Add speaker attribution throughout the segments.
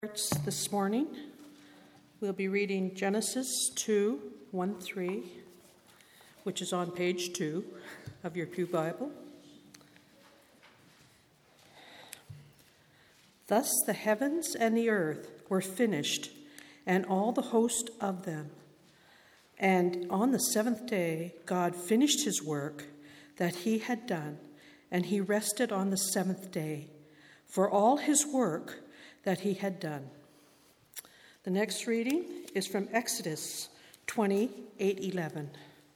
Speaker 1: This morning, we'll be reading Genesis 2:1-3, which is on page 2 of your Pew Bible. Thus the heavens and the earth were finished, and all the host of them. And on the seventh day, God finished his work that he had done, and he rested on the seventh day for all his work that he had done. The next reading is from Exodus 20:8-11.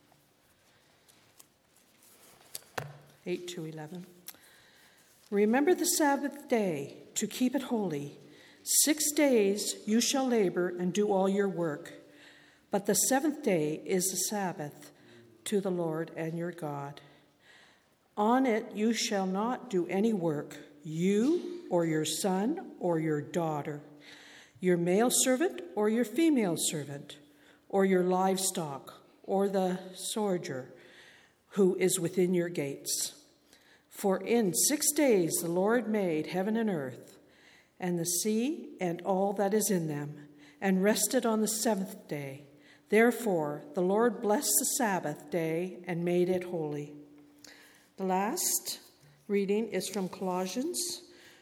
Speaker 1: 8-11. Remember the Sabbath day to keep it holy. 6 days you shall labor and do all your work, but the seventh day is the Sabbath to the Lord and your God. On it you shall not do any work, you or your son or your daughter, your male servant or your female servant, or your livestock, or the sojourner who is within your gates. For in 6 days the Lord made heaven and earth, and the sea and all that is in them, and rested on the seventh day. Therefore the Lord blessed the Sabbath day and made it holy. The last reading is from Colossians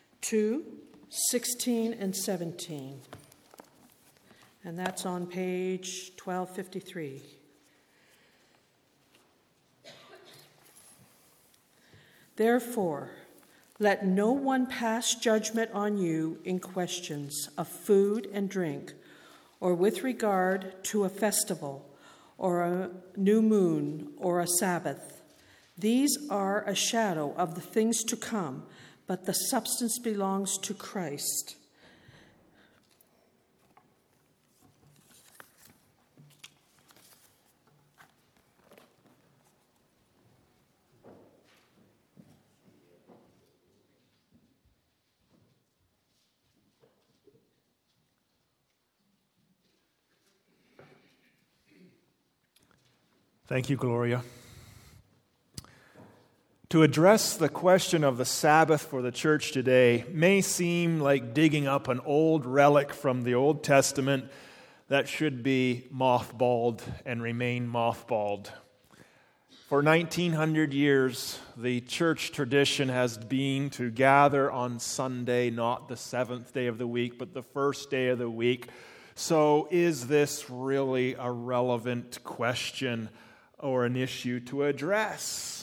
Speaker 1: 2:16 and 17. And that's on page 1253. Therefore, let no one pass judgment on you in questions of food and drink, or with regard to a festival, or a new moon, or a Sabbath. These are a shadow of the things to come, but the substance belongs to Christ.
Speaker 2: Thank you, Gloria. To address the question of the Sabbath for the church today may seem like digging up an old relic from the Old Testament that should be mothballed and remain mothballed. For 1900 years, the church tradition has been to gather on Sunday, not the seventh day of the week, but the first day of the week. So is this really a relevant question or an issue to address?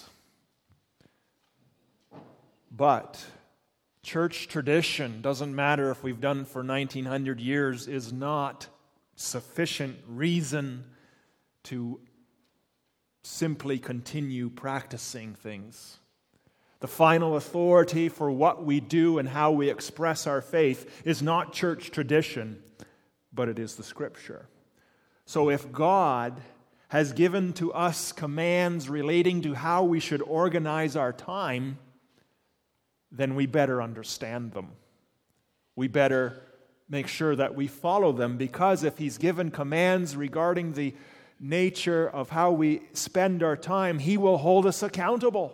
Speaker 2: But church tradition, doesn't matter if we've done it for 1900 years, is not sufficient reason to simply continue practicing things. The final authority for what we do and how we express our faith is not church tradition, but it is the Scripture. So if God has given to us commands relating to how we should organize our time, then we better understand them. We better make sure that we follow them, because if He's given commands regarding the nature of how we spend our time, He will hold us accountable.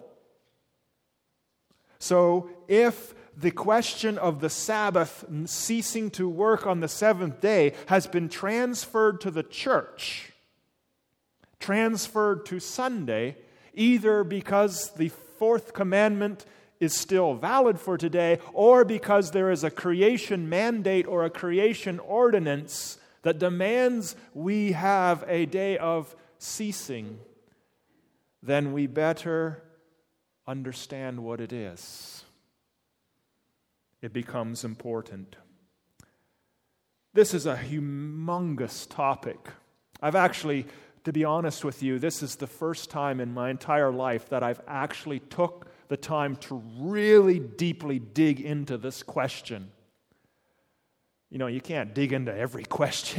Speaker 2: So if the question of the Sabbath ceasing to work on the seventh day has been transferred to the church, transferred to Sunday, either because the fourth commandment is still valid for today, or because there is a creation mandate or a creation ordinance that demands we have a day of ceasing, then we better understand what it is. It becomes important. This is a humongous topic. I've actually, to be honest with you, this is the first time in my entire life that I've actually took the time to really deeply dig into this question. You know, you can't dig into every question.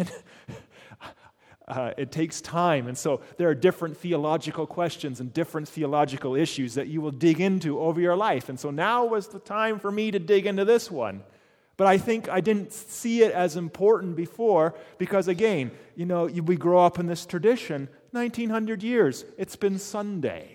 Speaker 2: It takes time. And so there are different theological questions and different theological issues that you will dig into over your life. And so now was the time for me to dig into this one. But I think I didn't see it as important before because, again, you know, we grow up in this tradition, 1900 years, it's been Sunday.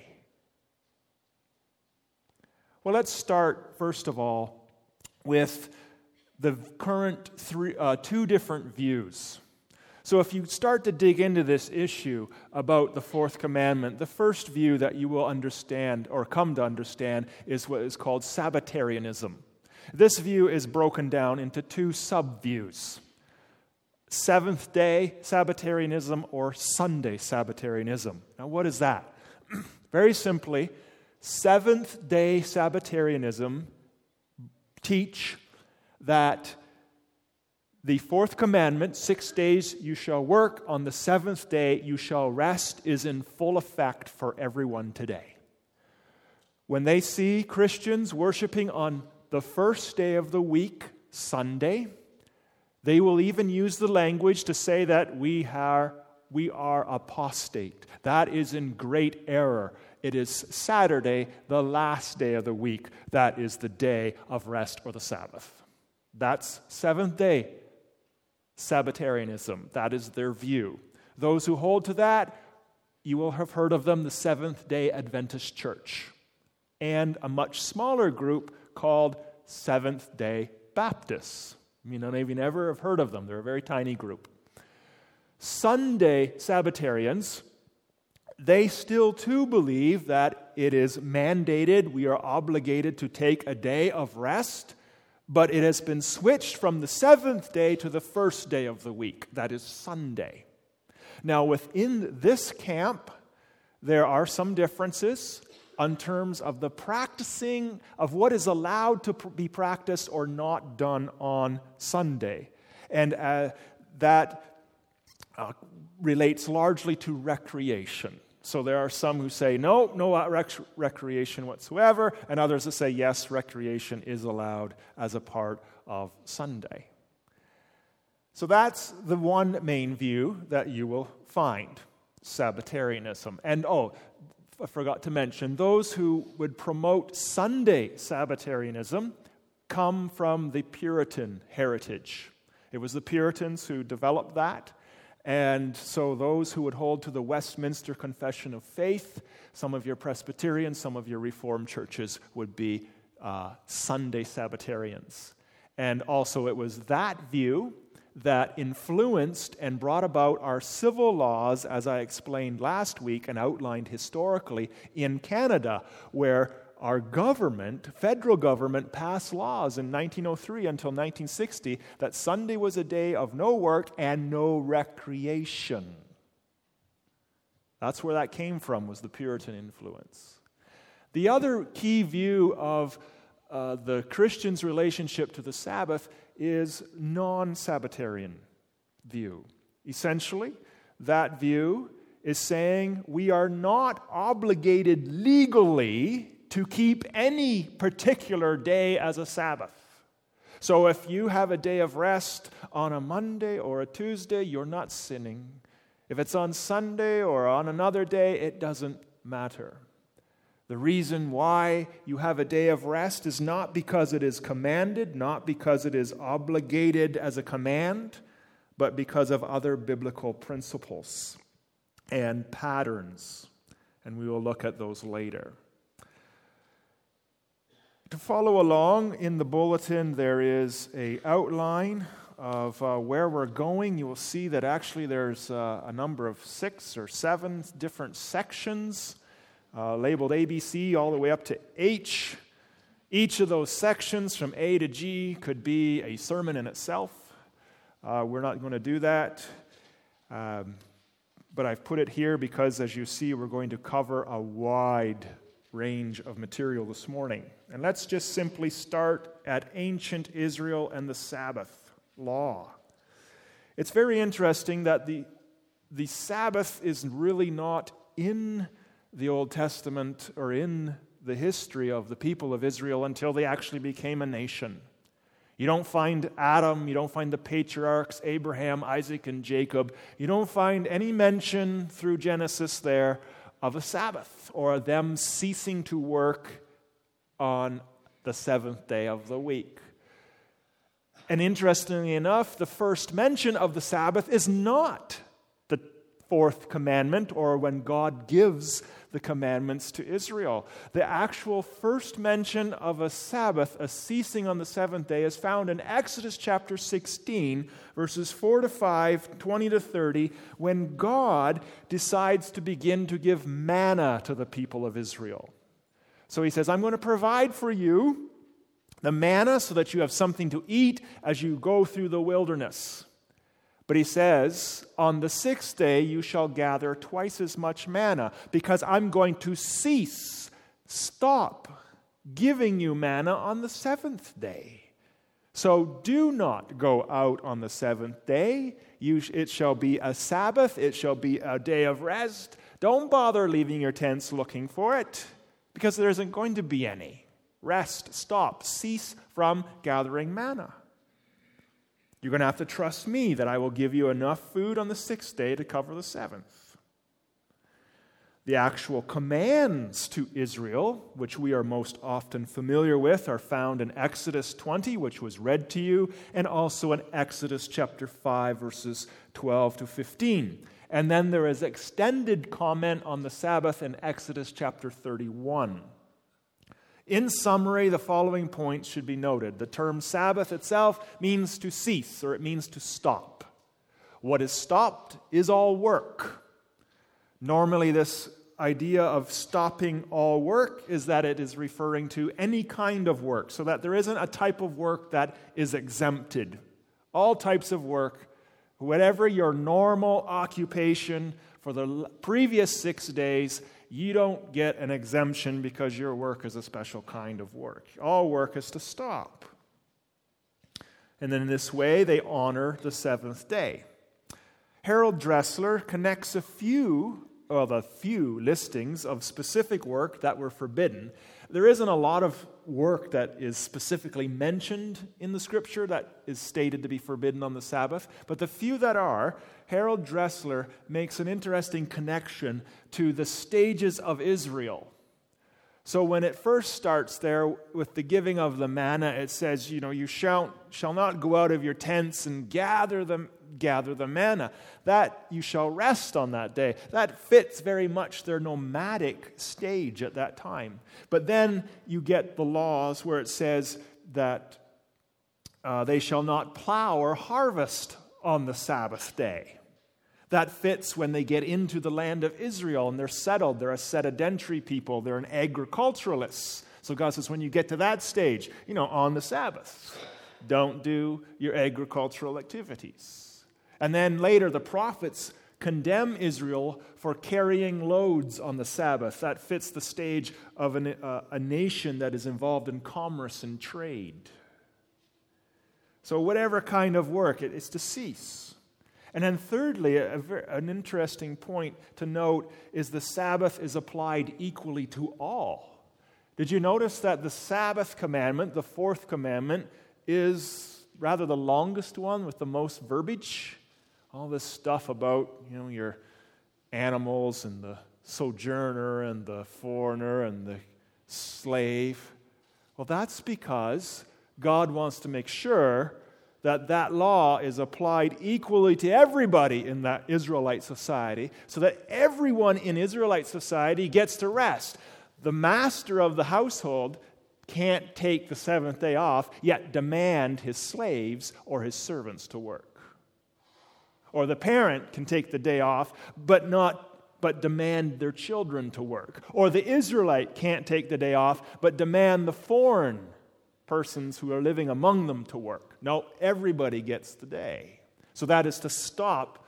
Speaker 2: Well, let's start, first of all, with the current two different views. So if you start to dig into this issue about the fourth commandment, the first view that you will understand or come to understand is what is called Sabbatarianism. This view is broken down into two sub-views: Seventh-day Sabbatarianism or Sunday Sabbatarianism. Now, what is that? Very simply, Seventh-day Sabbatarianism teach that the fourth commandment, 6 days you shall work, on the seventh day you shall rest, is in full effect for everyone today. When they see Christians worshiping on the first day of the week, Sunday, they will even use the language to say that we are apostate. That is in great error. It is Saturday, the last day of the week. That is the day of rest or the Sabbath. That's seventh-day Sabbatarianism. That is their view. Those who hold to that, you will have heard of them, the Seventh-day Adventist Church, and a much smaller group called Seventh-day Baptists. None of you never have heard of them. They're a very tiny group. Sunday Sabbatarians, they still too believe that it is mandated, we are obligated to take a day of rest, but it has been switched from the seventh day to the first day of the week, that is Sunday. Now, within this camp, there are some differences in terms of the practicing of what is allowed to be practiced or not done on Sunday. And that relates largely to recreation. So there are some who say, no recreation whatsoever, and others that say, yes, recreation is allowed as a part of Sunday. So that's the one main view that you will find, Sabbatarianism. And I forgot to mention, those who would promote Sunday Sabbatarianism come from the Puritan heritage. It was the Puritans who developed that. And so those who would hold to the Westminster Confession of Faith, some of your Presbyterians, some of your Reformed churches would be Sunday Sabbatarians. And also it was that view that influenced and brought about our civil laws, as I explained last week and outlined historically in Canada, where our government, federal government, passed laws in 1903 until 1960 that Sunday was a day of no work and no recreation. That's where that came from, was the Puritan influence. The other key view of the Christian's relationship to the Sabbath is non-Sabbatarian view. Essentially, that view is saying we are not obligated legally to keep any particular day as a Sabbath. So if you have a day of rest on a Monday or a Tuesday, you're not sinning. If it's on Sunday or on another day, it doesn't matter. The reason why you have a day of rest is not because it is commanded, not because it is obligated as a command, but because of other biblical principles and patterns. And we will look at those later. To follow along in the bulletin, there is an outline of where we're going. You will see that actually there's a number of 6 or 7 different sections labeled ABC all the way up to H. Each of those sections from A to G could be a sermon in itself. We're not going to do that. But I've put it here because, as you see, we're going to cover a wide range of material this morning. And let's just simply start at ancient Israel and the Sabbath law. It's very interesting that the Sabbath is really not in the Old Testament or in the history of the people of Israel until they actually became a nation. You don't find Adam, you don't find the patriarchs, Abraham, Isaac, and Jacob. You don't find any mention through Genesis there of a Sabbath or them ceasing to work on the seventh day of the week. And interestingly enough, the first mention of the Sabbath is not the fourth commandment, or when God gives the commandments to Israel. The actual first mention of a Sabbath, a ceasing on the seventh day, is found in Exodus chapter 16, verses 4 to 5, 20 to 30, when God decides to begin to give manna to the people of Israel. So he says, I'm going to provide for you the manna so that you have something to eat as you go through the wilderness. But he says, on the sixth day you shall gather twice as much manna, because I'm going to stop giving you manna on the seventh day. So do not go out on the seventh day. It shall be a Sabbath. It shall be a day of rest. Don't bother leaving your tents looking for it, because there isn't going to be any. Rest, stop, cease from gathering manna. You're going to have to trust me that I will give you enough food on the sixth day to cover the seventh. The actual commands to Israel, which we are most often familiar with, are found in Exodus 20, which was read to you, and also in Exodus chapter 5, verses 12 to 15. And then there is extended comment on the Sabbath in Exodus chapter 31. In summary, the following points should be noted. The term Sabbath itself means to cease, or it means to stop. What is stopped is all work. Normally, this idea of stopping all work is that it is referring to any kind of work, so that there isn't a type of work that is exempted. All types of work, whatever your normal occupation for the previous 6 days, you don't get an exemption because your work is a special kind of work. All work is to stop. And then in this way, they honor the seventh day. Harold Dressler connects the few listings of specific work that were forbidden. There isn't a lot of work that is specifically mentioned in the Scripture that is stated to be forbidden on the Sabbath, but the few that are, Harold Dressler makes an interesting connection to the stages of Israel. So when it first starts there with the giving of the manna, it says, you shall not go out of your tents and gather the manna. That you shall rest on that day. That fits very much their nomadic stage at that time. But then you get the laws where it says that they shall not plow or harvest on the Sabbath day. That fits when they get into the land of Israel and they're settled. They're a sedentary people. They're an agriculturalists. So God says, when you get to that stage, on the Sabbath, don't do your agricultural activities. And then later, the prophets condemn Israel for carrying loads on the Sabbath. That fits the stage of a nation that is involved in commerce and trade. So whatever kind of work, it's to cease. And then thirdly, an interesting point to note is the Sabbath is applied equally to all. Did you notice that the Sabbath commandment, the fourth commandment, is rather the longest one with the most verbiage? All this stuff about, your animals and the sojourner and the foreigner and the slave. Well, that's because God wants to make sure that law is applied equally to everybody in that Israelite society, so that everyone in Israelite society gets to rest. The master of the household can't take the seventh day off, yet demand his slaves or his servants to work. Or the parent can take the day off, but demand their children to work. Or the Israelite can't take the day off, but demand the foreign persons who are living among them to work. No, everybody gets the day. So that is to stop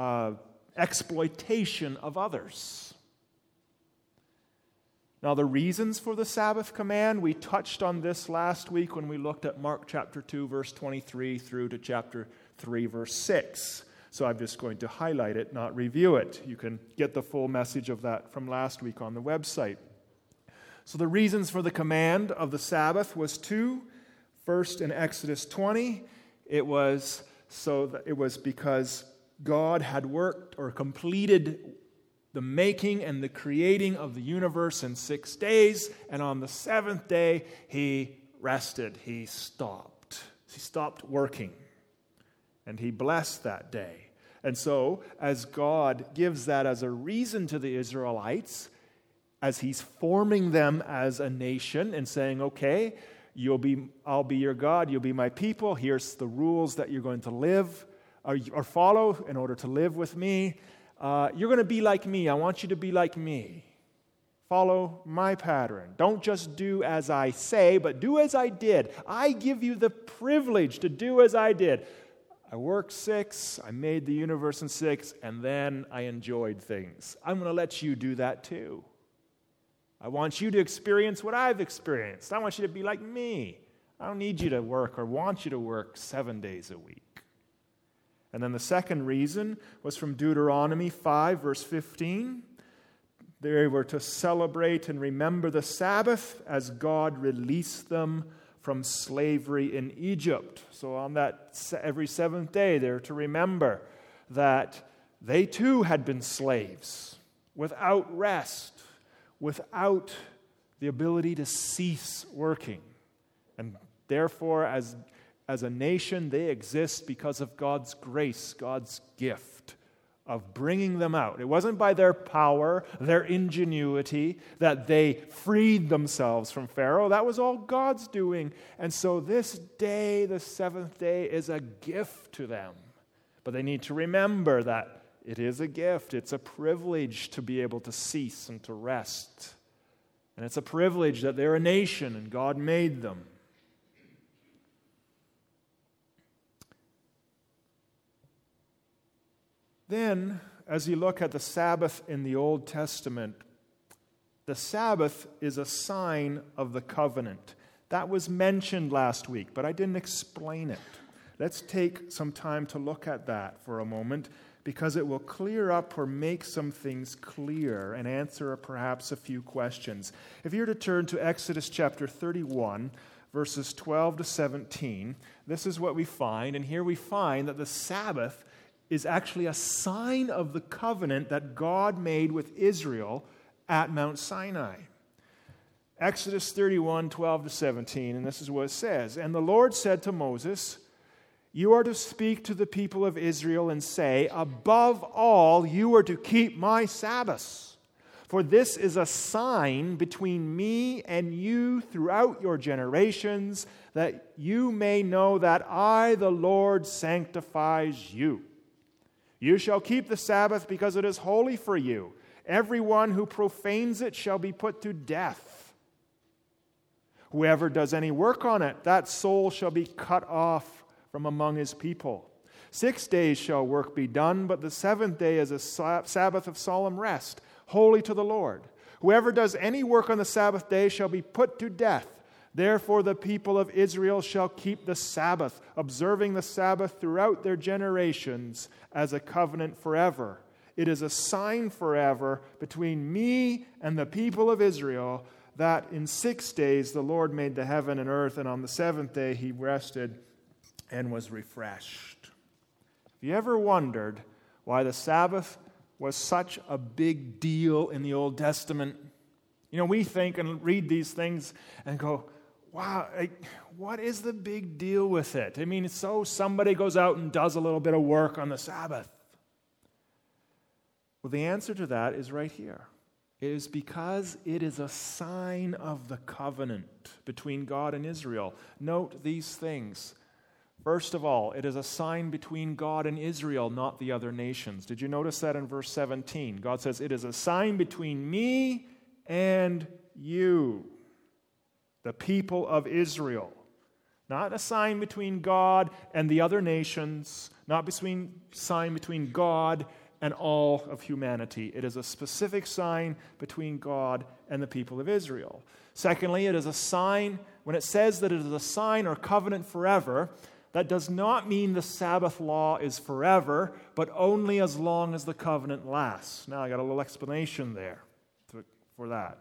Speaker 2: exploitation of others. Now, the reasons for the Sabbath command, we touched on this last week when we looked at Mark chapter 2, verse 23 through to chapter 3, verse 6. So I'm just going to highlight it, not review it. You can get the full message of that from last week on the website. So the reasons for the command of the Sabbath was two. First, in Exodus 20, it was because God had worked or completed the making and the creating of the universe in 6 days, and on the seventh day, he rested. He stopped. He stopped working, and he blessed that day. And so, as God gives that as a reason to the Israelites, as he's forming them as a nation and saying, okay, I'll be your God, you'll be my people, here's the rules that you're going to live or follow in order to live with me. You're going to be like me. I want you to be like me. Follow my pattern. Don't just do as I say, but do as I did. I give you the privilege to do as I did. I worked 6, I made the universe in 6, and then I enjoyed things. I'm going to let you do that too. I want you to experience what I've experienced. I want you to be like me. I don't need you to work or want you to work 7 days a week. And then the second reason was from Deuteronomy 5, verse 15. They were to celebrate and remember the Sabbath as God released them from slavery in Egypt. So on that every 7th day, they're to remember that they too had been slaves without rest, without the ability to cease working. And therefore, as a nation, they exist because of God's grace, God's gift of bringing them out. It wasn't by their power, their ingenuity, that they freed themselves from Pharaoh. That was all God's doing. And so this day, the 7th day, is a gift to them. But they need to remember that it is a gift. It's a privilege to be able to cease and to rest. And it's a privilege that they're a nation and God made them. Then, as you look at the Sabbath in the Old Testament, the Sabbath is a sign of the covenant. That was mentioned last week, but I didn't explain it. Let's take some time to look at that for a moment, because it will clear up or make some things clear and answer perhaps a few questions. If you were to turn to Exodus chapter 31, verses 12 to 17, this is what we find. And here we find that the Sabbath is actually a sign of the covenant that God made with Israel at Mount Sinai. Exodus 31, 12 to 17, and this is what it says. And the Lord said to Moses, "You are to speak to the people of Israel and say, above all, you are to keep my Sabbaths. For this is a sign between me and you throughout your generations, that you may know that I, the Lord, sanctifies you. You shall keep the Sabbath because it is holy for you. Everyone who profanes it shall be put to death. Whoever does any work on it, that soul shall be cut off from among his people. 6 days shall work be done, but the 7th day is a Sabbath of solemn rest, holy to the Lord. Whoever does any work on the Sabbath day shall be put to death. Therefore the people of Israel shall keep the Sabbath, observing the Sabbath throughout their generations as a covenant forever. It is a sign forever between me and the people of Israel, that in 6 days the Lord made the heaven and earth, and on the 7th day he rested and was refreshed." Have you ever wondered why the Sabbath was such a big deal in the Old Testament? You know, we think and read these things and go, wow, what is the big deal with it? I mean, so somebody goes out and does a little bit of work on the Sabbath. Well, the answer to that is right here. It is because it is a sign of the covenant between God and Israel. Note these things. First of all, it is a sign between God and Israel, not the other nations. Did you notice that in verse 17? God says, "It is a sign between me and you, the people of Israel." Not a sign between God and the other nations, not a sign between God and all of humanity. It is a specific sign between God and the people of Israel. Secondly, it is a sign, when it says that it is a sign or covenant forever, that does not mean the Sabbath law is forever, but only as long as the covenant lasts. Now, I got a little explanation there for that.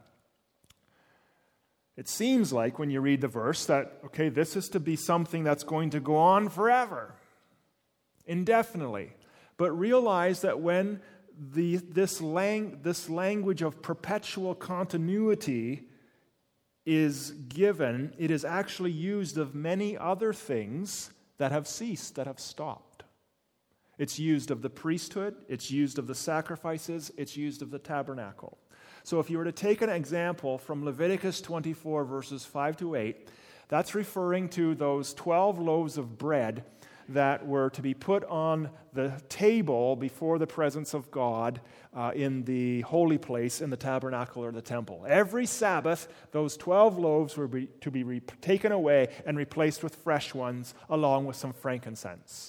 Speaker 2: It seems like when you read the verse that, okay, this is to be something that's going to go on forever, indefinitely. But realize that when this language of perpetual continuity is given, it is actually used of many other things that have ceased, that have stopped. It's used of the priesthood, it's used of the sacrifices, it's used of the tabernacle. So if you were to take an example from Leviticus 24, verses 5 to 8, that's referring to those 12 loaves of bread that were to be put on the table before the presence of God in the holy place in the tabernacle or the temple. Every Sabbath, those 12 loaves were to be taken away and replaced with fresh ones, along with some frankincense.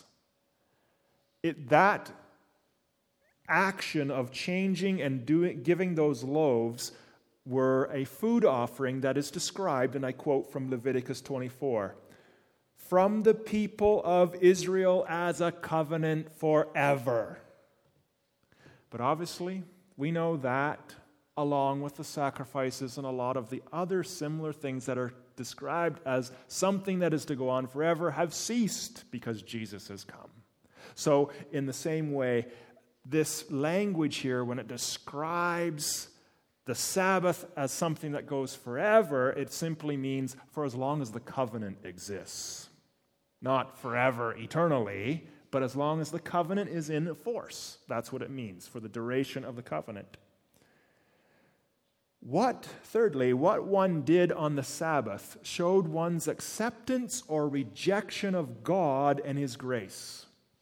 Speaker 2: That action of changing and giving those loaves were a food offering that is described, and I quote from Leviticus 24, "From the people of Israel as a covenant forever." But obviously, we know that, along with the sacrifices and a lot of the other similar things that are described as something that is to go on forever, have ceased because Jesus has come. So, in the same way, this language here, when it describes the Sabbath as something that goes forever, it simply means for as long as the covenant exists. Not forever, eternally, but as long as the covenant is in force. That's what it means, for the duration of the covenant. Thirdly, what one did on the Sabbath showed one's acceptance or rejection of God and His grace.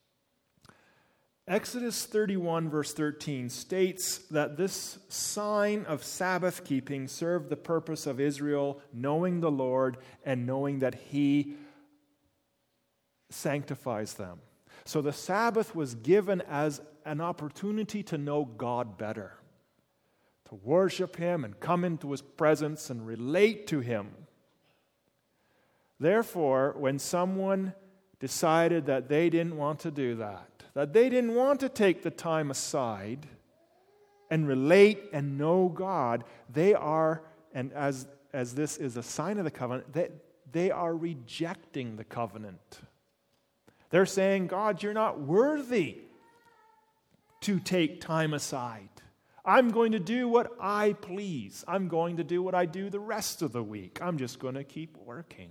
Speaker 2: Exodus 31, verse 13, states that this sign of Sabbath keeping served the purpose of Israel knowing the Lord and knowing that He sanctifies them. So the Sabbath was given as an opportunity to know God better, to worship Him and come into His presence and relate to Him. Therefore, when someone decided that they didn't want to do that they didn't want to take the time aside and relate and know God, they are, and as this is a sign of the covenant, they are rejecting the covenant. They're saying, God, you're not worthy to take time aside. I'm going to do what I please. I'm going to do what I do the rest of the week. I'm just going to keep working.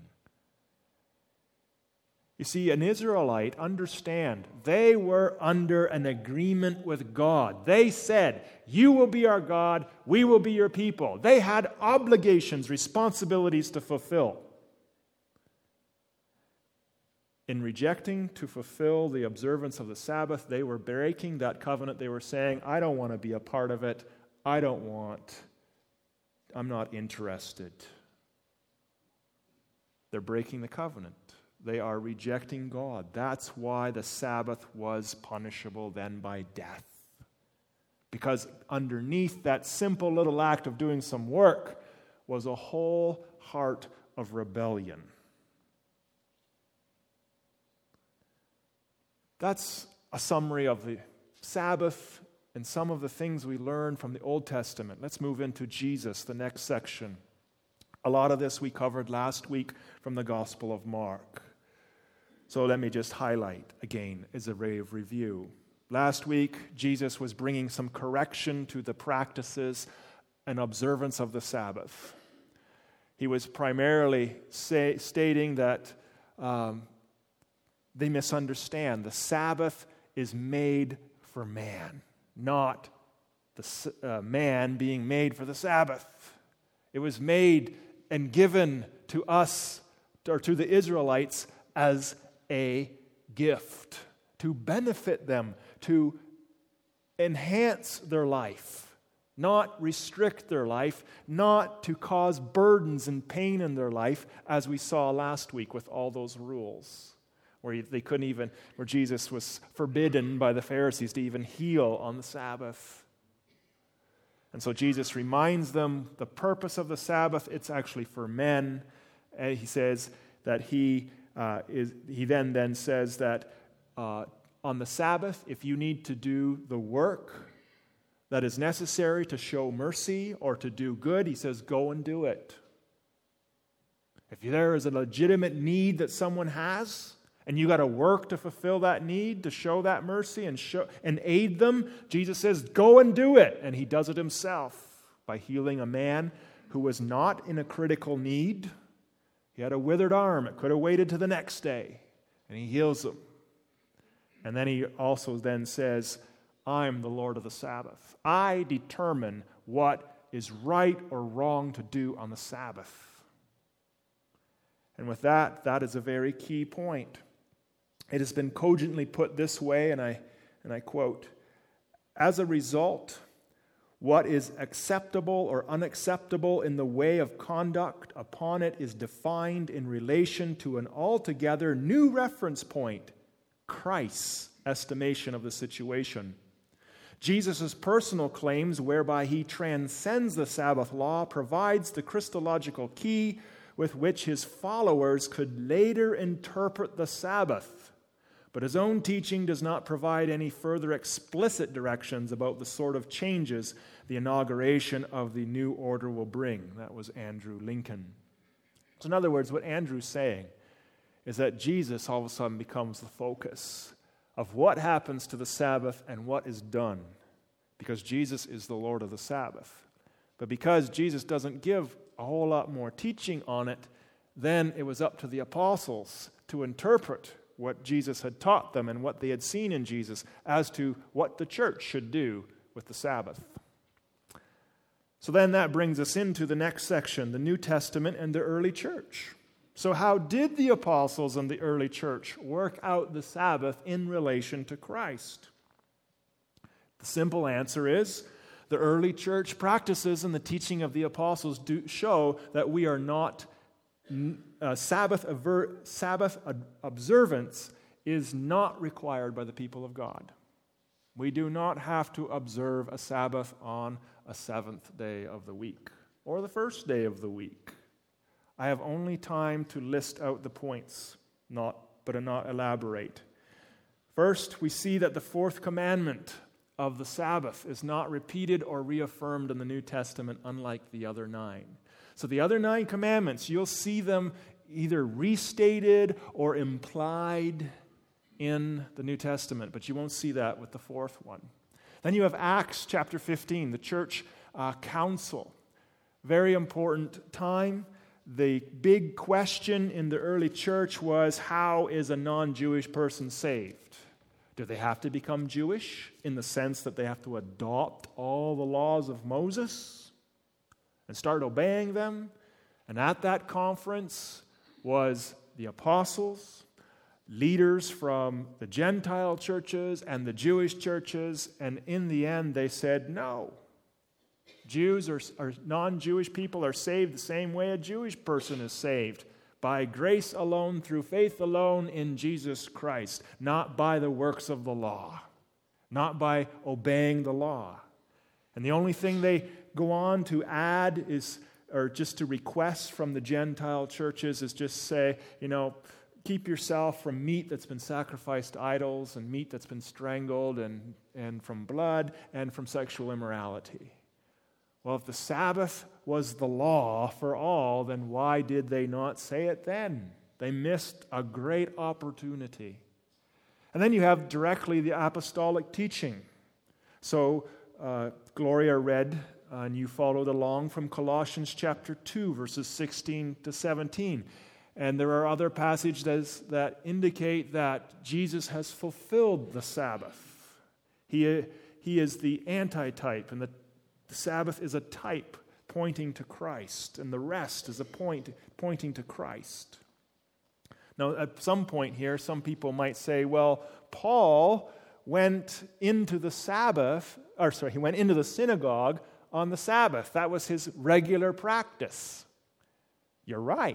Speaker 2: You see, an Israelite, understand, they were under an agreement with God. They said, you will be our God, we will be your people. They had obligations, responsibilities to fulfill. In rejecting to fulfill the observance of the Sabbath, they were breaking that covenant. They were saying, I don't want to be a part of it. I'm not interested. They're breaking the covenant. They are rejecting God. That's why the Sabbath was punishable then by death. Because underneath that simple little act of doing some work was a whole heart of rebellion. That's a summary of the Sabbath and some of the things we learn from the Old Testament. Let's move into Jesus, the next section. A lot of this we covered last week from the Gospel of Mark. So let me just highlight again as a way of review. Last week, Jesus was bringing some correction to the practices and observance of the Sabbath. He was primarily stating that they misunderstand. The Sabbath is made for man, not the man being made for the Sabbath. It was made and given to us, or to the Israelites, as a gift to benefit them, to enhance their life, not restrict their life, not to cause burdens and pain in their life, as we saw last week with all those rules, where Jesus was forbidden by the Pharisees to even heal on the Sabbath. And so Jesus reminds them the purpose of the Sabbath, it's actually for men. And he says that he then says that on the Sabbath, if you need to do the work that is necessary to show mercy or to do good, he says, go and do it. If there is a legitimate need that someone has, and you got to work to fulfill that need, to show that mercy and aid them, Jesus says, go and do it. And he does it himself by healing a man who was not in a critical need. He had a withered arm. It could have waited to the next day. And he heals him. And then he also then says, I'm the Lord of the Sabbath. I determine what is right or wrong to do on the Sabbath. And with that, that is a very key point. It has been cogently put this way, and I quote, as a result, what is acceptable or unacceptable in the way of conduct upon it is defined in relation to an altogether new reference point, Christ's estimation of the situation. Jesus' personal claims, whereby he transcends the Sabbath law, provides the Christological key with which his followers could later interpret the Sabbath. But his own teaching does not provide any further explicit directions about the sort of changes the inauguration of the new order will bring. That was Andrew Lincoln. So in other words, what Andrew's saying is that Jesus all of a sudden becomes the focus of what happens to the Sabbath and what is done, because Jesus is the Lord of the Sabbath. But because Jesus doesn't give a whole lot more teaching on it, then it was up to the apostles to interpret what Jesus had taught them and what they had seen in Jesus as to what the church should do with the Sabbath. So then that brings us into the next section, the New Testament and the early church. So how did the apostles and the early church work out the Sabbath in relation to Christ? The simple answer is the early church practices and the teaching of the apostles do show that we are not Sabbath observance is not required by the people of God. We do not have to observe a Sabbath on a seventh day of the week or the first day of the week. I have only time to list out the points, but not elaborate. First, we see that the fourth commandment of the Sabbath is not repeated or reaffirmed in the New Testament, unlike the other 9. So the other 9 commandments, you'll see them either restated or implied in the New Testament, but you won't see that with the fourth one. Then you have Acts chapter 15, the church council. Very important time. The big question in the early church was, how is a non-Jewish person saved? Do they have to become Jewish in the sense that they have to adopt all the laws of Moses and start obeying them? And at that conference was the apostles, leaders from the Gentile churches and the Jewish churches, and in the end they said no. Jews or non-Jewish people are saved the same way a Jewish person is saved, by grace alone, through faith alone in Jesus Christ, not by the works of the law, not by obeying the law. And the only thing they go on to add is, or just to request from the Gentile churches, is just say, keep yourself from meat that's been sacrificed to idols and meat that's been strangled and from blood and from sexual immorality. Well, if the Sabbath was the law for all, then why did they not say it then? They missed a great opportunity. And then you have directly the apostolic teaching. So Gloria read, and you followed along from Colossians chapter 2, verses 16 to 17. And there are other passages that indicate that Jesus has fulfilled the Sabbath. He is the antitype, and the Sabbath is a type pointing to Christ, and the rest is a point pointing to Christ. Now, at some point here, some people might say, well, Paul went into the he went into the synagogue on the Sabbath. That was his regular practice. You're right.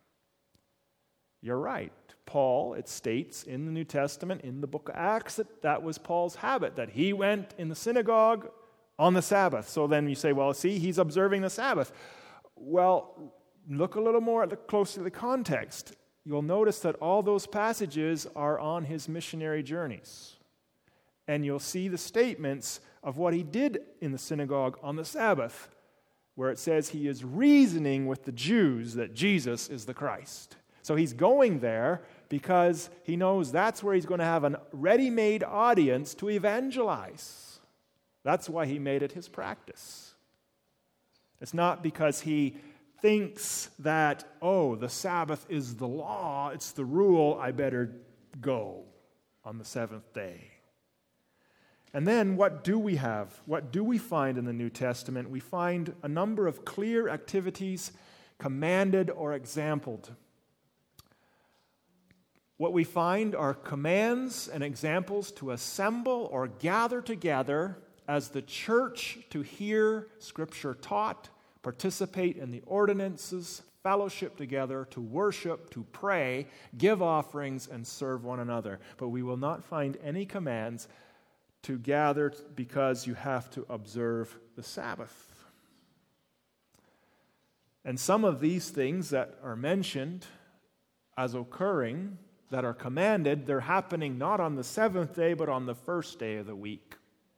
Speaker 2: You're right. Paul, it states in the New Testament, in the book of Acts, that was Paul's habit, that he went in the synagogue on the Sabbath. So then you say, well, see, he's observing the Sabbath. Well, look a little more closely at the context. You'll notice that all those passages are on his missionary journeys. And you'll see the statements of what he did in the synagogue on the Sabbath, where it says he is reasoning with the Jews that Jesus is the Christ. So he's going there because he knows that's where he's going to have a ready-made audience to evangelize. That's why he made it his practice. It's not because he thinks that, the Sabbath is the law, it's the rule, I better go on the seventh day. And then what do we have? What do we find in the New Testament? We find a number of clear activities commanded or exampled. What we find are commands and examples to assemble or gather together as the church to hear Scripture taught, participate in the ordinances, fellowship together, to worship, to pray, give offerings, and serve one another. But we will not find any commands to gather because you have to observe the Sabbath. And some of these things that are mentioned as occurring, that are commanded, they're happening not on the seventh day, but on the first day of the week.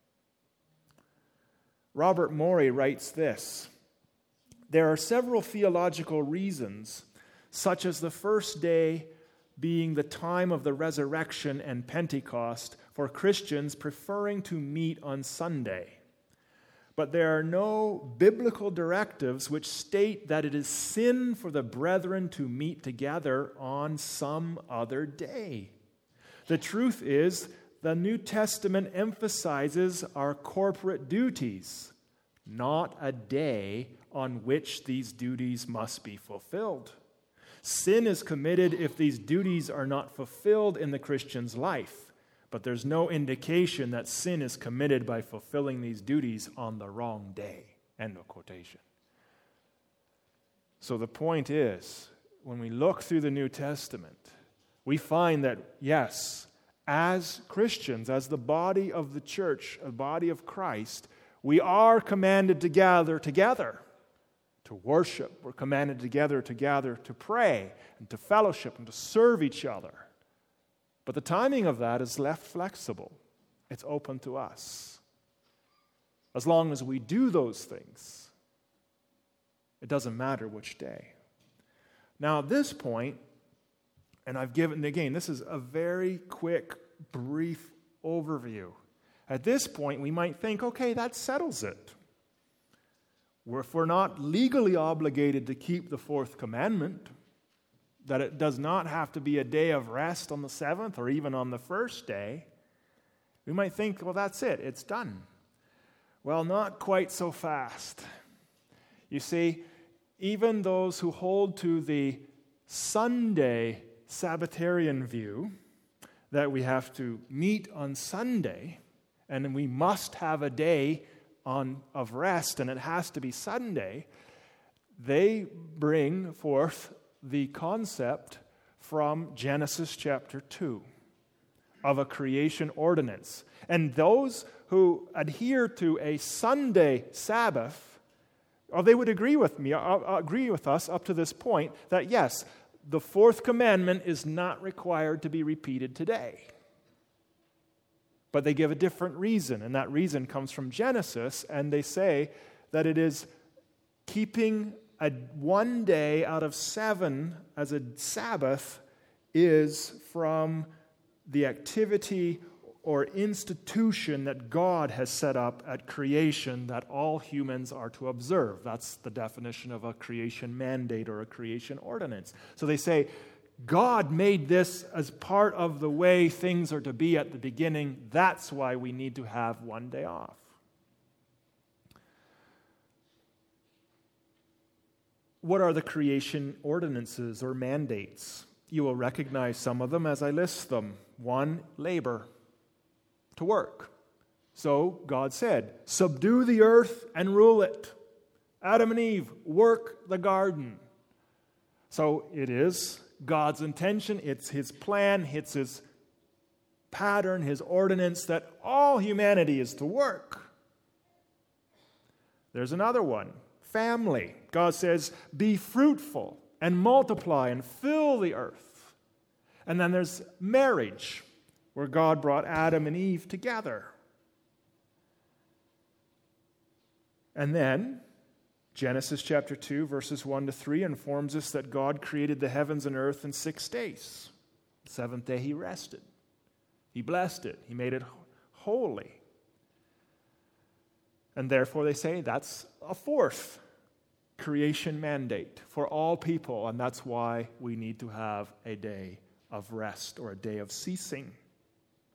Speaker 2: Robert Morey writes this: there are several theological reasons, such as the first day being the time of the resurrection and Pentecost, for Christians preferring to meet on Sunday. But there are no biblical directives which state that it is sin for the brethren to meet together on some other day. The truth is, the New Testament emphasizes our corporate duties, not a day on which these duties must be fulfilled. Sin is committed if these duties are not fulfilled in the Christian's life. But there's no indication that sin is committed by fulfilling these duties on the wrong day. End of quotation. So the point is, when we look through the New Testament, we find that, yes, as Christians, as the body of the church, a body of Christ, we are commanded to gather together, to worship. We're commanded to gather to pray, and to fellowship, and to serve each other. But the timing of that is left flexible. It's open to us. As long as we do those things, it doesn't matter which day. Now, at this point, and I've given, again, this is a very quick, brief overview. At this point, we might think, okay, that settles it. If we're not legally obligated to keep the fourth commandment, that it does not have to be a day of rest on the seventh or even on the first day, we might think, well, that's it, it's done. Well, not quite so fast. You see, even those who hold to the Sunday Sabbatarian view, that we have to meet on Sunday, and we must have a day of rest, and it has to be Sunday, they bring forth the concept from Genesis chapter 2 of a creation ordinance. And those who adhere to a Sunday Sabbath, they would agree with us up to this point that yes, the fourth commandment is not required to be repeated today. But they give a different reason, and that reason comes from Genesis, and they say that it is keeping one day out of 7 as a Sabbath is from the activity or institution that God has set up at creation that all humans are to observe. That's the definition of a creation mandate or a creation ordinance. So they say, God made this as part of the way things are to be at the beginning. That's why we need to have one day off. What are the creation ordinances or mandates? You will recognize some of them as I list them. 1, labor, to work. So God said, subdue the earth and rule it. Adam and Eve, work the garden. So it is God's intention, it's His plan, it's His pattern, His ordinance that all humanity is to work. There's another one, family. God says, be fruitful and multiply and fill the earth. And then there's marriage, where God brought Adam and Eve together. And then Genesis chapter 2, verses 1 to 3 informs us that God created the heavens and earth in 6 days. The seventh day He rested. He blessed it. He made it holy. And therefore they say that's a fourth creation mandate for all people, and that's why we need to have a day of rest or a day of ceasing.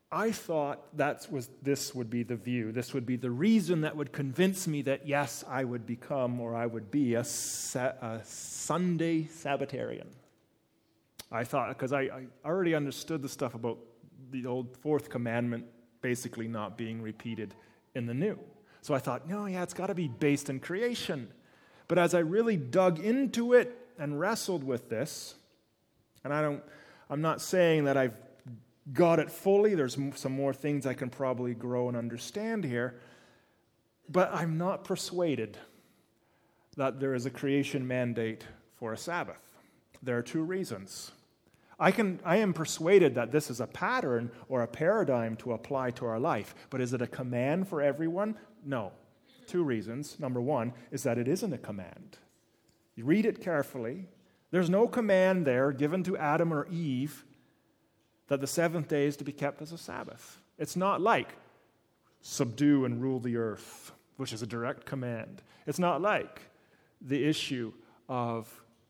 Speaker 2: I thought this would be the view. This would be the reason that would convince me that, yes, I would become or I would be a Sunday Sabbatarian. I thought, because I already understood the stuff about the old fourth commandment basically not being repeated in the new. So I thought, it's got to be based in creation. But as I really dug into it and wrestled with this, and I'm not saying that I've got it fully. There's some more things I can probably grow and understand here. But I'm not persuaded that there is a creation mandate for a Sabbath. There are two reasons. I am persuaded that this is a pattern or a paradigm to apply to our life. But is it a command for everyone? No. Two reasons. Number one is that it isn't a command. You read it carefully. There's no command there given to Adam or Eve that the seventh day is to be kept as a Sabbath. It's not like subdue and rule the earth, which is a direct command. It's not like the issue of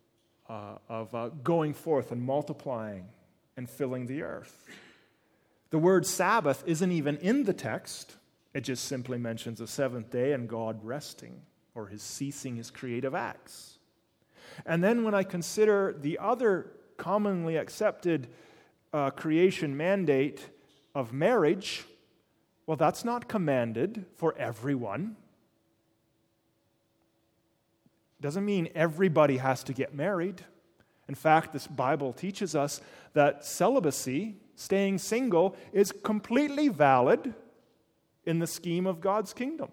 Speaker 2: going forth and multiplying and filling the earth. The word Sabbath isn't even in the text. It just simply mentions the seventh day and God resting or his ceasing his creative acts. And then when I consider the other commonly accepted creation mandate of marriage, well, that's not commanded for everyone. Doesn't mean everybody has to get married. In fact, this Bible teaches us that celibacy, staying single, is completely valid in the scheme of God's kingdom.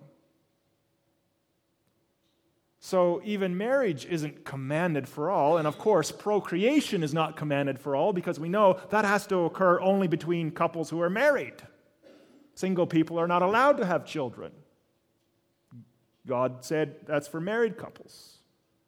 Speaker 2: So even marriage isn't commanded for all, and of course, procreation is not commanded for all because we know that has to occur only between couples who are married. Single people are not allowed to have children. God said that's for married couples.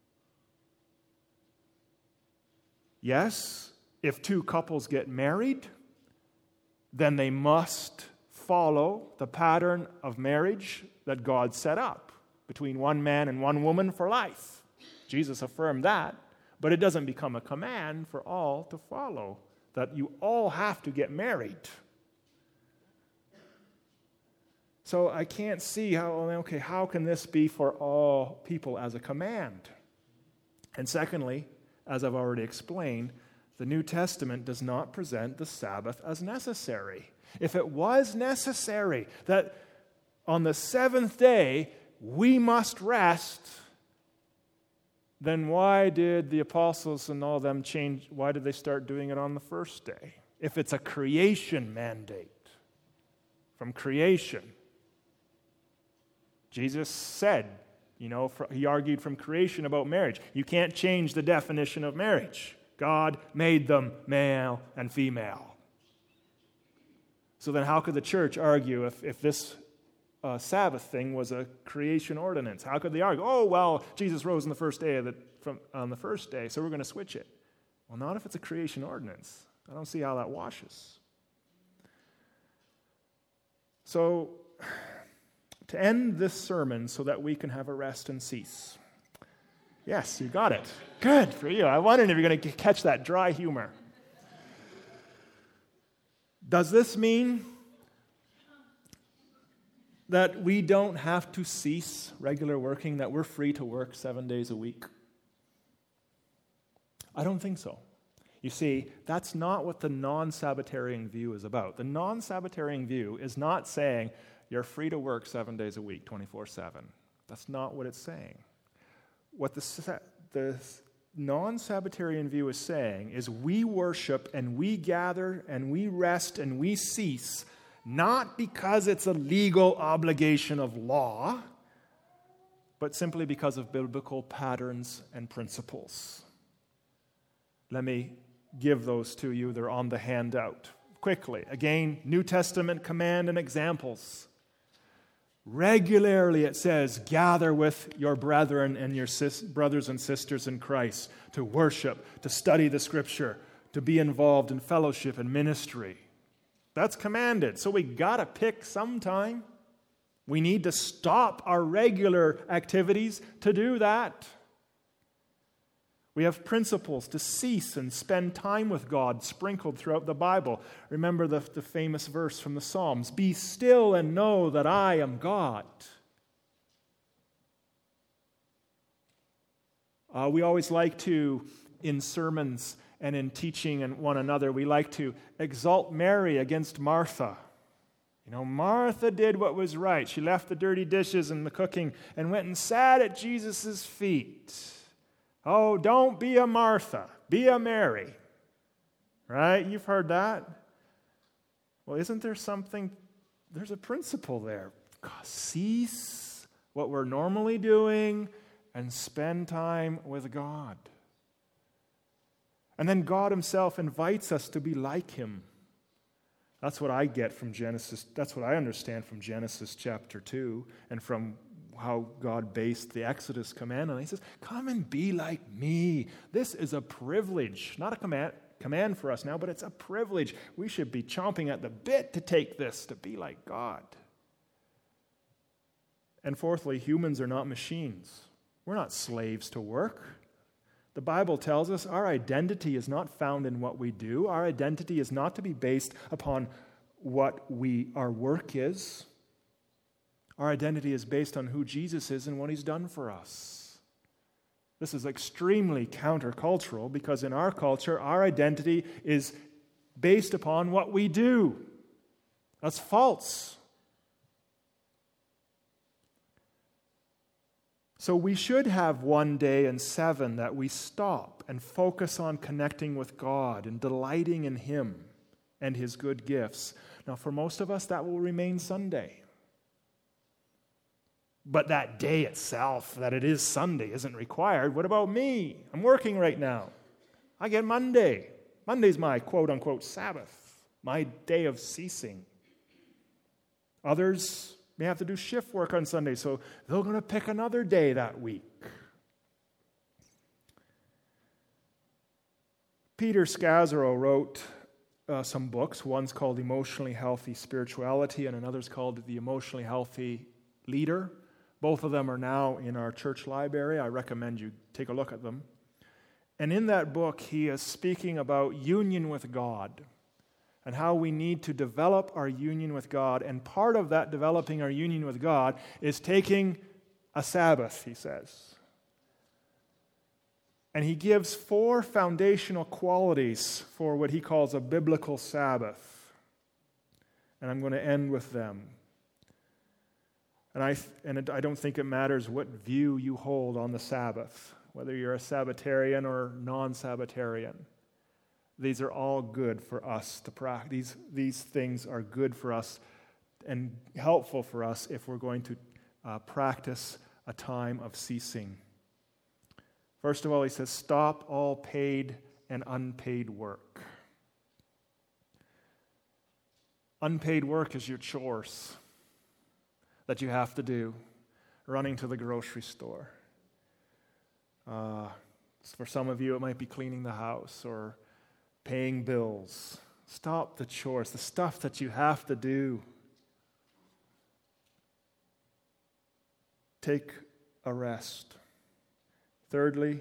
Speaker 2: Yes, if two couples get married, then they must follow the pattern of marriage that God set up between one man and one woman for life. Jesus affirmed that, but it doesn't become a command for all to follow, that you all have to get married. So I can't see how can this be for all people as a command? And secondly, as I've already explained, the New Testament does not present the Sabbath as necessary. If it was necessary that on the seventh day we must rest, then why did the apostles and all them change? Why did they start doing it on the first day? If it's a creation mandate from creation. Jesus said, he argued from creation about marriage. You can't change the definition of marriage. God made them male and female. So then how could the church argue if this Sabbath thing was a creation ordinance? How could they argue, Jesus rose on the first day on the first day, so we're going to switch it? Well, not if it's a creation ordinance. I don't see how that washes. So, to end this sermon so that we can have a rest and cease. Yes, you got it. Good for you. I wondered if you're going to catch that dry humor. Does this mean that we don't have to cease regular working, that we're free to work 7 days a week? I don't think so. You see, that's not what the non-Sabbatarian view is about. The non-Sabbatarian view is not saying you're free to work 7 days a week, 24/7. That's not what it's saying. What the non-Sabbatarian view is saying is we worship and we gather and we rest and we cease not because it's a legal obligation of law, but simply because of biblical patterns and principles. Let me give those to you. They're on the handout. Quickly, again, New Testament command and examples. Regularly it says, gather with your brethren and your brothers and sisters in Christ to worship, to study the Scripture, to be involved in fellowship and ministry. That's commanded. So we got to pick some time. We need to stop our regular activities to do that. We have principles to cease and spend time with God sprinkled throughout the Bible. Remember the famous verse from the Psalms, "Be still and know that I am God." We always like to, in sermons and in teaching and one another, we like to exalt Mary against Martha. Martha did what was right. She left the dirty dishes and the cooking and went and sat at Jesus' feet. Oh, don't be a Martha. Be a Mary. Right? You've heard that. Well, isn't there something? There's a principle there. Cease what we're normally doing and spend time with God. And then God himself invites us to be like him. That's what I get from Genesis. That's what I understand from Genesis chapter 2 and from how God based the Exodus command. And he says, come and be like me. This is a privilege, not a command for us now, but it's a privilege. We should be chomping at the bit to take this, to be like God. And fourthly, humans are not machines. We're not slaves to work. The Bible tells us our identity is not found in what we do. Our identity is not to be based upon what our work is. Our identity is based on who Jesus is and what he's done for us. This is extremely countercultural because in our culture, our identity is based upon what we do. That's false. So we should have one day in 7 that we stop and focus on connecting with God and delighting in him and his good gifts. Now, for most of us, that will remain Sunday. But that day itself, that it is Sunday, isn't required. What about me? I'm working right now. I get Monday. Monday's my quote-unquote Sabbath, my day of ceasing. Others may have to do shift work on Sunday, so they're going to pick another day that week. Peter Scazzaro wrote some books. One's called Emotionally Healthy Spirituality, and another's called The Emotionally Healthy Leader. Both of them are now in our church library. I recommend you take a look at them. And in that book, he is speaking about union with God and how we need to develop our union with God. And part of that developing our union with God is taking a Sabbath, he says. And he gives 4 foundational qualities for what he calls a biblical Sabbath. And I'm going to end with them. And I don't think it matters what view you hold on the Sabbath, whether you're a Sabbatarian or non-Sabbatarian. These are all good for us to practice. These things are good for us and helpful for us if we're going to practice a time of ceasing. First of all, he says, stop all paid and unpaid work. Unpaid work is your chores that you have to do, running to the grocery store. For some of you, it might be cleaning the house or paying bills. Stop the chores, the stuff that you have to do. Take a rest. Secondly,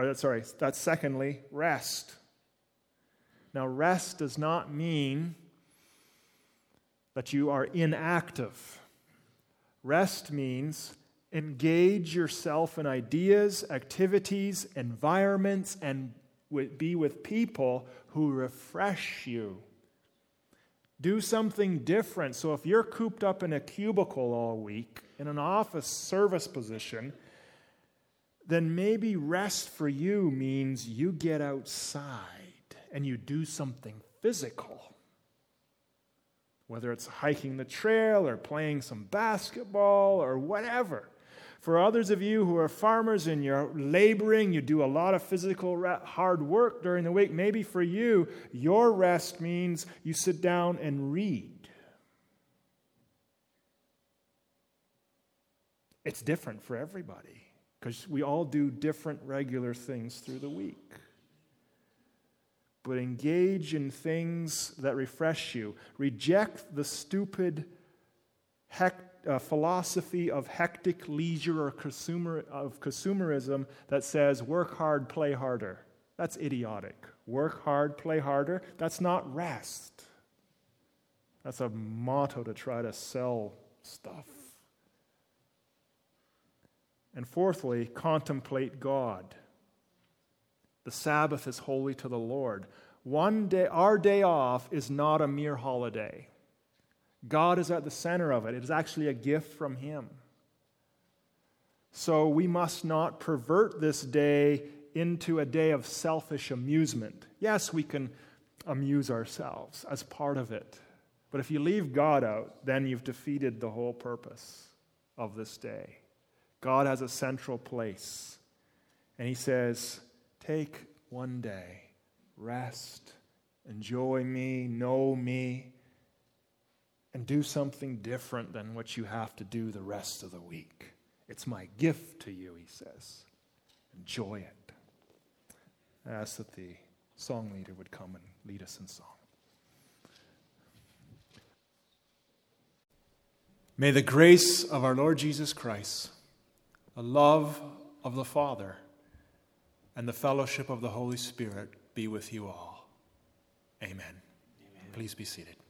Speaker 2: rest. Now, rest does not mean that you are inactive. Rest means engage yourself in ideas, activities, environments, and be with people who refresh you. Do something different. So if you're cooped up in a cubicle all week, in an office service position, then maybe rest for you means you get outside and you do something physical. Whether it's hiking the trail or playing some basketball or whatever. For others of you who are farmers and you're laboring, you do a lot of physical hard work during the week, maybe for you, your rest means you sit down and read. It's different for everybody because we all do different regular things through the week. But engage in philosophy of hectic leisure or consumerism that says work hard, play harder. That's idiotic. Work hard, play harder. That's not rest. That's a motto to try to sell stuff. And fourthly, contemplate God. The Sabbath is holy to the Lord. One day, our day off is not a mere holiday. God is at the center of it. It is actually a gift from Him. So we must not pervert this day into a day of selfish amusement. Yes, we can amuse ourselves as part of it. But if you leave God out, then you've defeated the whole purpose of this day. God has a central place. And He says, take one day, rest, enjoy me, know me, and do something different than what you have to do the rest of the week. It's my gift to you, He says. Enjoy it. I ask that the song leader would come and lead us in song. May the grace of our Lord Jesus Christ, the love of the Father, and the fellowship of the Holy Spirit be with you all. Amen. Please be seated.